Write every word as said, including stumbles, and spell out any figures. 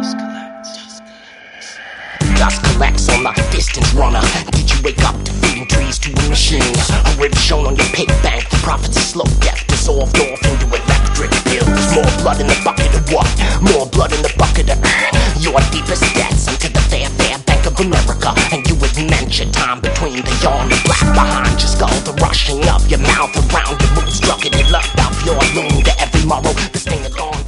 Dust collects on the distance runner. Did you wake up to feeding trees to a machine? A rib shown on your pig bank. The profits of slow death dissolved off into electric bills. More blood in the bucket of what? More blood in the bucket of your deepest debts into the fair, fair Bank of America. And you admit your time between the yawn and black behind your skull. The rushing of your mouth around your mood struck it. It left off your loom to every morrow. The sting of gone.